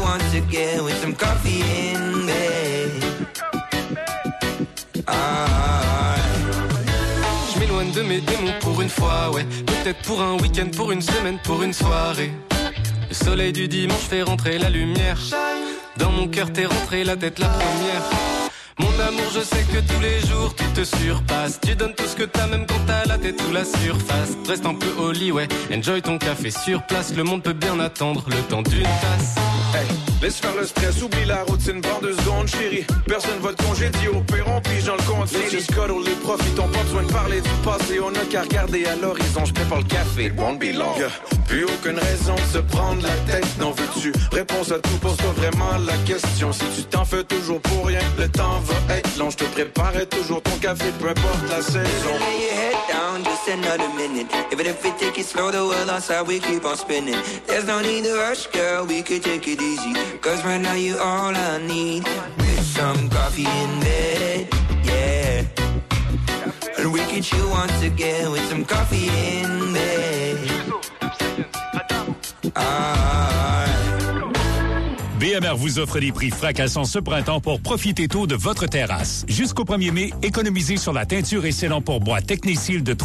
once again with some coffee in bed. Je m'éloigne de mes démons pour une fois, ouais. Peut-être pour un week-end, pour une semaine, pour une soirée. Le soleil du dimanche fait rentrer la lumière. Dans mon cœur t'es rentré la tête la première. Mon amour, je sais que tous les jours tu te surpasses. Tu donnes tout ce que t'as même quand t'as la tête sous la surface. Reste un peu au lit, ouais, enjoy ton café sur place. Le monde peut bien attendre le temps d'une tasse. Hey, laisse faire le stress, oublie la routine, prends 2 secondes, chérie. Personne va te congédier au perron, puis j'en le compte. Let's just cuddle, les profitons, pas besoin de parler du passé. On a qu'à regarder à l'horizon, je prépare le café, it won't be long. Yeah. Plus aucune raison de se prendre la tête, non veux-tu? Réponse à tout, pose-toi vraiment la question. Si tu t'en fais toujours pour rien, le temps va être long. Je te préparais toujours ton café, peu importe la saison. Lay your head down, just another minute. Even if we take it slow, the world outside we keep on spinning. There's no need to rush, girl, we could take it easy. Cause right now you all I need. With some coffee in bed, yeah. And we can chill once again with some coffee in bed. BMR vous offre des prix fracassants ce printemps pour profiter tôt de votre terrasse. Jusqu'au 1er mai, économisez sur la teinture et scellants pour bois Technicil de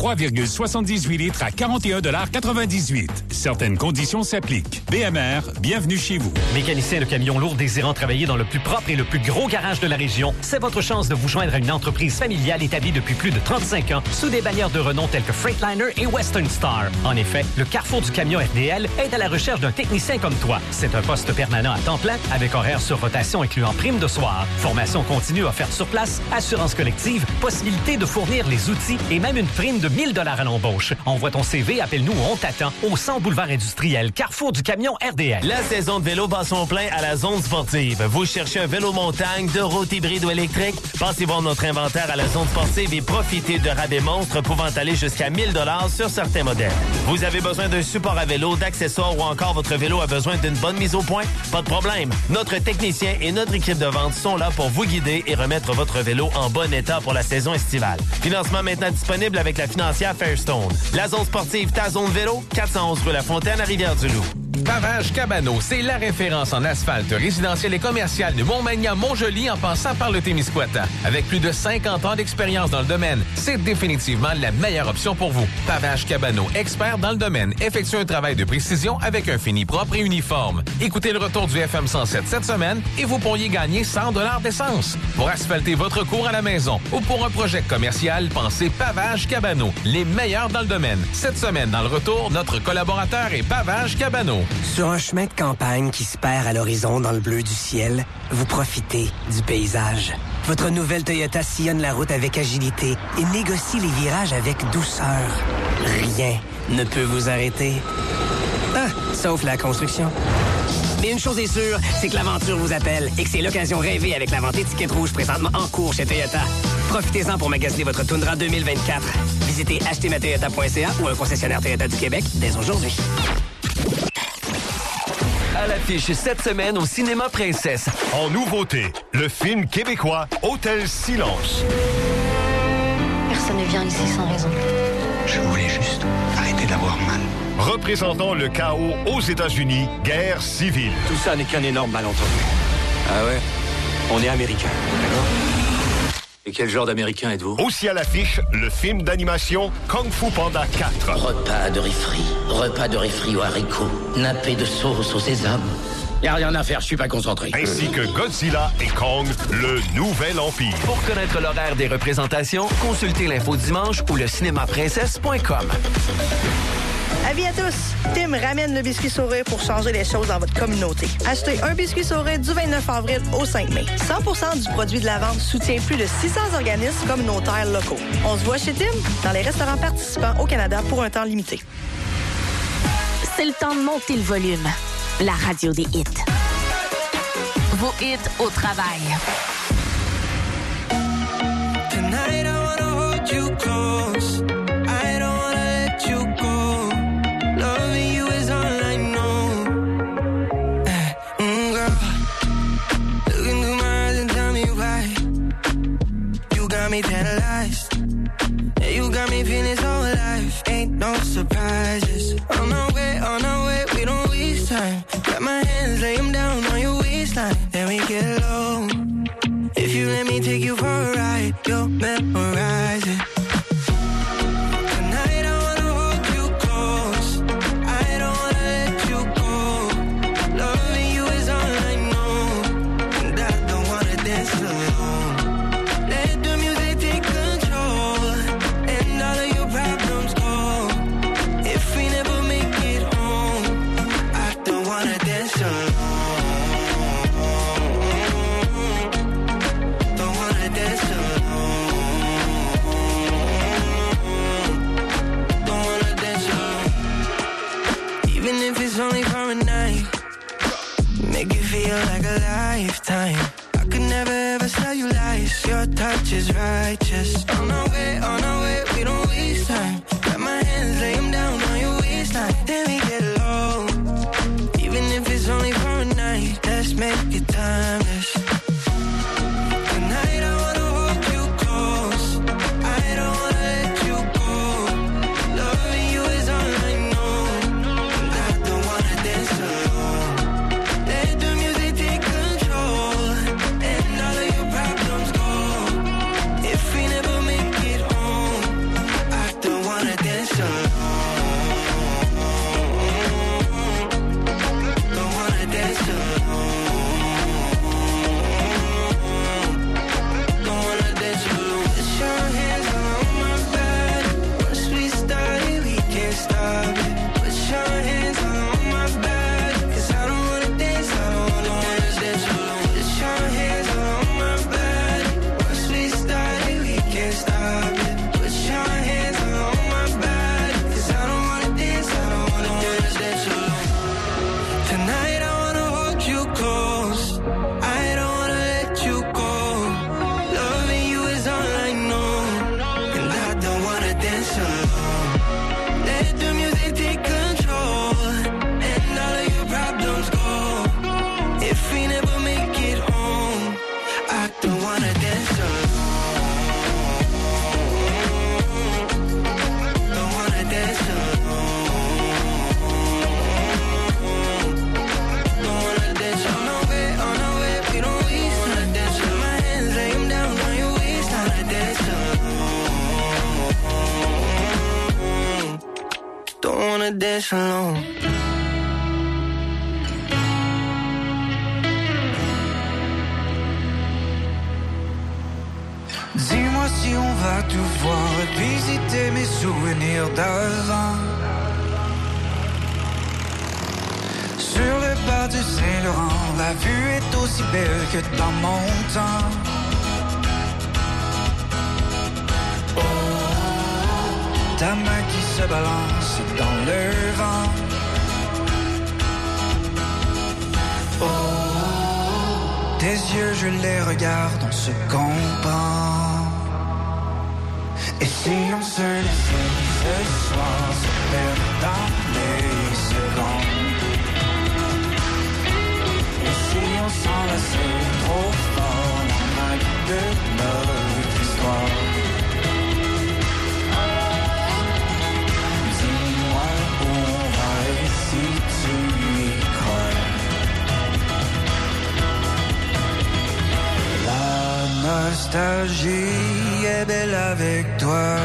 3,78 litres à 41,98 $. Certaines conditions s'appliquent. BMR, bienvenue chez vous. Mécanicien de camions lourds désirant travailler dans le plus propre et le plus gros garage de la région, c'est votre chance de vous joindre à une entreprise familiale établie depuis plus de 35 ans sous des bannières de renom telles que Freightliner et Western Star. En effet, le Carrefour du camion RDL est à la recherche d'un technicien comme toi. C'est un poste permanent à temps plein avec horaire sur rotation incluant prime de soir, formation continue offerte sur place, assurance collective, possibilité de fournir les outils et même une prime de 1 000 $ à l'embauche. Envoie ton CV, appelle-nous ou on t'attend au 100 boulevard industriel, Carrefour du camion RDL. La saison de vélo bat son plein à la zone sportive. Vous cherchez un vélo montagne, de route hybride ou électrique? Passez voir notre inventaire à la zone sportive et profitez de rabais monstres pouvant aller jusqu'à 1 000 $ sur certains modèles. Vous avez besoin d'un support à vélo, d'accessoires ou encore votre vélo a besoin d'une bonne mise au point? Pas de problème. Notre technicien et notre équipe de vente sont là pour vous guider et remettre votre vélo en bon état pour la saison estivale. Financement maintenant disponible avec la financière Fairstone. La zone sportive, ta zone vélo, 411 rue La Fontaine à Rivière-du-Loup. Pavage Cabano, c'est la référence en asphalte résidentiel et commercial de Montmagnan-Montjoli en passant par le Témiscouata. Avec plus de 50 ans d'expérience dans le domaine, c'est définitivement la meilleure option pour vous. Pavage Cabano, expert dans le domaine, effectue un travail de précision avec un fini propre et uniforme. Écoutez le retour du FM 107 cette semaine et vous pourriez gagner 100 $ d'essence. Pour asphalter votre cour à la maison ou pour un projet commercial, pensez Pavage Cabano, les meilleurs dans le domaine. Cette semaine, dans le retour, notre collaborateur est Pavage Cabano. Sur un chemin de campagne qui se perd à l'horizon dans le bleu du ciel, vous profitez du paysage. Votre nouvelle Toyota sillonne la route avec agilité et négocie les virages avec douceur. Rien ne peut vous arrêter. Ah, sauf la construction. Mais une chose est sûre, c'est que l'aventure vous appelle et que c'est l'occasion rêvée avec la vente étiquette rouge présentement en cours chez Toyota. Profitez-en pour magasiner votre Tundra 2024. Visitez achetermatoyota.ca ou un concessionnaire Toyota du Québec dès aujourd'hui. À l'affiche cette semaine au Cinéma Princesse. En nouveauté, le film québécois Hôtel Silence. Personne ne vient ici sans raison. Je voulais juste arrêter d'avoir mal. Représentant le chaos aux États-Unis, guerre civile. Tout ça n'est qu'un énorme malentendu. Ah ouais? On est américains, d'accord? Et quel genre d'américain êtes-vous? Aussi à l'affiche, le film d'animation Kung Fu Panda 4. Repas de riz frit aux haricots, nappé de sauce au sésame. Y a rien à faire, je suis pas concentré. Ainsi que Godzilla et Kong, le nouvel empire. Pour connaître l'horaire des représentations, consultez l'info dimanche ou le cinémaprincesse.com. Avis à tous! Tim ramène le biscuit sourire pour changer les choses dans votre communauté. Achetez un biscuit sourire du 29 avril au 5 mai. 100% du produit de la vente soutient plus de 600 organismes communautaires locaux. On se voit chez Tim dans les restaurants participants au Canada pour un temps limité. C'est le temps de monter le volume. La radio des hits. Vos hits au travail. Tonight I wanna hold you close. I don't wanna let you go. Loving you is all I know. Girl, look into my eyes and tell me why. You got me paralyzed. You got me feeling so alive. Ain't no surprises. On our way, we don't waste time. Got my hands, lay 'em down on your waistline, then we get low. If you let me take you for a ride, you'll memorize it. Tonight I wanna hold you close. I don't wanna let you go. Loving you is all I know, and I don't wanna dance alone. Let the music take control, and all of your problems go. If we never make it home, I don't wanna dance alone. It's only for a night. Make you feel like a lifetime. I could never ever tell you lies. Your touch is righteous. On our way, we don't waste time. Got my hands, lay them down on your waistline. Then we get low. Even if it's only for a night, let's make it timeless. Tonight I wanna hold you close. I don't wanna let you go. Loving you is all I know. Let the music take control, and all of your problems go. If we never make it home, I don't wanna dance alone. Don't wanna dance alone. Don't wanna dance alone. Put your hands on my back. Once we started, we can't stop it. Put your hands on my back. Dance alone. Dis-moi si on va tout voir, visiter mes souvenirs d'avant. Sur le bas du Saint-Laurent, la vue est aussi belle que dans mon temps. Ta main qui se balance dans le vent. Oh, tes yeux, je les regarde, on se comprend. Et si on se laissait ce soir se perdre dans les secondes? Et si on s'enlaçait trop fort dans la de notre histoire? Si tu y crois, la nostalgie est belle avec toi.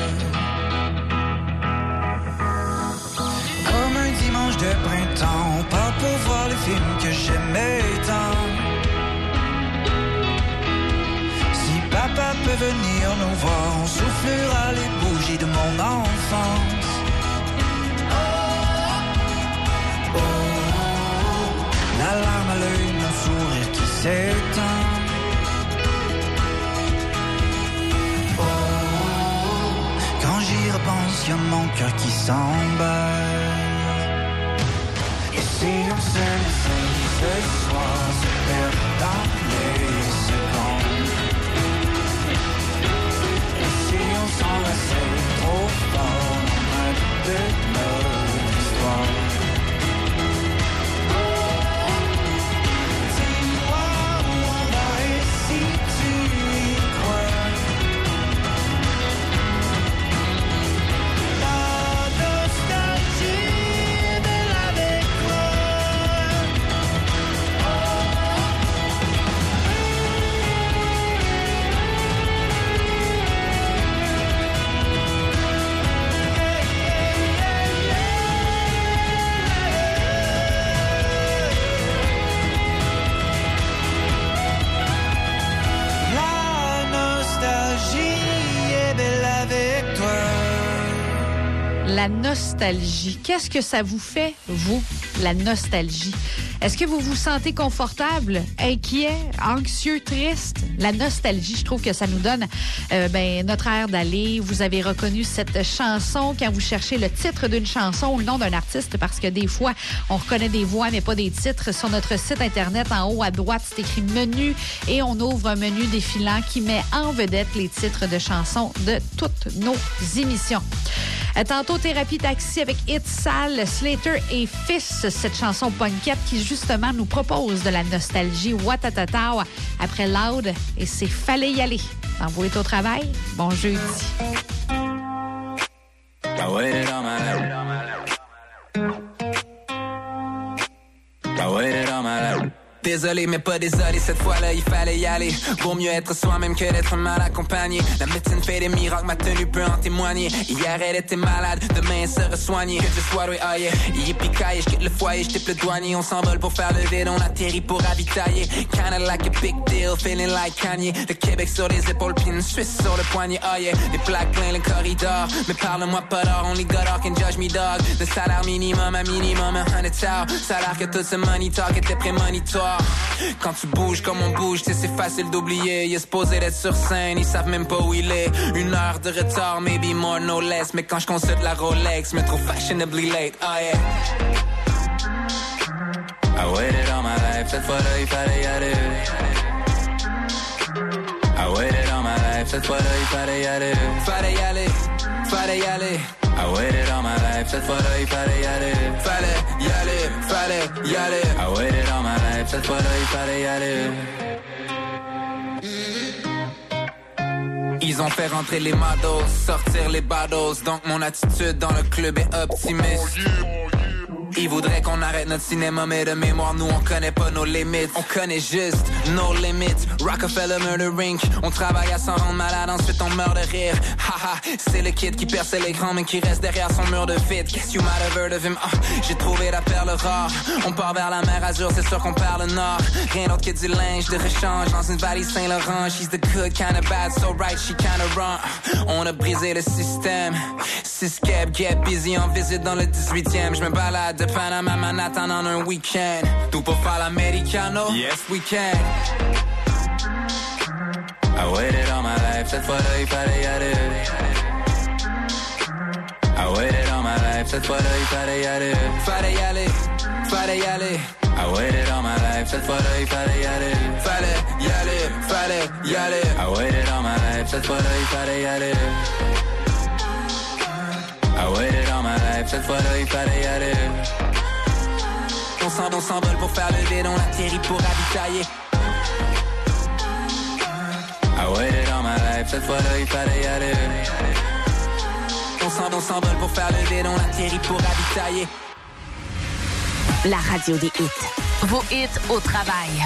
Comme un dimanche de printemps, on part pour voir le film que j'aimais tant. Si papa peut venir nous voir, on soufflera les bougies de mon enfance. La larme à l'œil, mon sourire qui s'éteint. Oh, quand j'y repense, y'a mon cœur qui s'emballe. Et si on se laissait ce soir se perdre dans les secondes? Et si on s'enlaçait trop fort dans la de notre histoire? La nostalgie. Qu'est-ce que ça vous fait, vous, la nostalgie? Est-ce que vous vous sentez confortable, inquiet, anxieux, triste? La nostalgie, je trouve que ça nous donne notre air d'aller. Vous avez reconnu cette chanson quand vous cherchez le titre d'une chanson ou le nom d'un artiste, parce que des fois, on reconnaît des voix, mais pas des titres. Sur notre site Internet, en haut à droite, c'est écrit menu et on ouvre un menu défilant qui met en vedette les titres de chansons de toutes nos émissions. Tantôt, Thérapie Taxi avec Hit Sal, Slater et Fils, cette chanson punkette qui justement nous propose de la nostalgie. Watatata après Loud, et c'est Fallait y aller. Vous êtes au travail? Bon jeudi. Désolé, mais pas désolé, cette fois-là, il fallait y aller. Vaut mieux être soi-même que d'être mal accompagné. La médecine fait des miracles, ma tenue peut en témoigner. Hier, elle était malade, demain, elle sera soignée. Que je sois, oh yeah. Yippee-ki-yay, je quitte le foyer, je tape le douanier. On s'envole pour faire le vide, on atterrit pour ravitailler. Kinda like a big deal, feeling like Kanye. Le Québec sur les épaules, puis une Suisse sur le poignet, oh yeah. Les plaques plein le corridor, mais parle-moi pas d'or. Only God can judge me, dog. Le salaire minimum, un minimum, 100 000. Salaire que tout ce money talk était prémonitoire. Quand tu bouges comme on bouge, c'est facile d'oublier. Il est supposé d'être sur scène, ils savent même pas où il est. 1 heure de retard, maybe more, no less. Mais quand je consulte la Rolex, me trouve fashionably late, oh yeah. I waited all my life, cette fois-là il fallait y aller. I waited all my life, cette fois-là il fallait y aller. Fallait y aller, fallait y aller. I waited all my life, cette fois-là il fallait y aller. Fallait y aller, fallait y aller. I waited all my life, cette fois-là il fallait y aller. Ils ont fait rentrer les mados, sortir les baddos. Donc mon attitude dans le club est optimiste. Ils voudraient qu'on arrête notre cinéma, mais de mémoire, nous on connaît pas nos limites. On connaît juste nos limites. Rockefeller Murder Inc. On travaille à s'en rendre malade, ensuite on meurt de rire. Haha, c'est le kid qui perce l'écran, mais qui reste derrière son mur de vide. Guess you might have heard of him. J'ai trouvé la perle rare. On part vers la mer Azur, c'est sûr qu'on perd le nord. Rien d'autre que du linge de rechange dans une valise Saint-Laurent. She's the good kind of bad, so right, she kind of wrong. On a brisé le système. 6 cab, get busy en visite dans le 18e. Je me balade de Panama, Manhattan en un week-end. Tout pour faire l'americano? Yes, we can. I waited all my life, cette fois-là il fallait y aller. I waited all my life, cette fois-là il fallait y aller. Fallait y aller, fallait y aller. I waited all my life, cette fois-là il fallait y aller. Fallait y aller, fallait y aller. I waited all my life, cette fois-là il fallait y aller. I waited all my life, cette fois-là il fallait y aller. On s'envole pour faire le vide, on atterrit pour ravitailler. I waited all my life, cette fois-là il fallait y aller. On s'envole pour faire le vide, on atterrit pour ravitailler. La radio des hits. Vos hits au travail.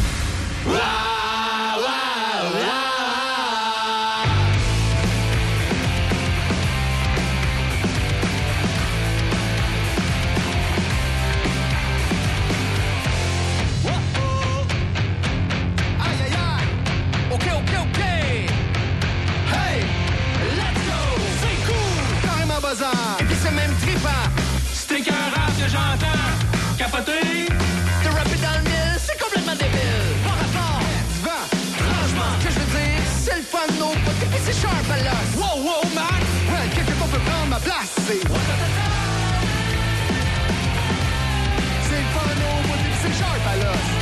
Et puis c'est même trippant. C'est écœurant que j'entends. Capoter. De rapper dans le mille, c'est complètement débile. Par rapport. Vent. Franchement. Ce que je veux dire, c'est le fun de nos potes. Et puis c'est sharp à l'os. Wow, wow, man. Ouais, quelqu'un qu'on peut prendre ma place. C'est le fun de nos potes. Et puis c'est sharp à l'os.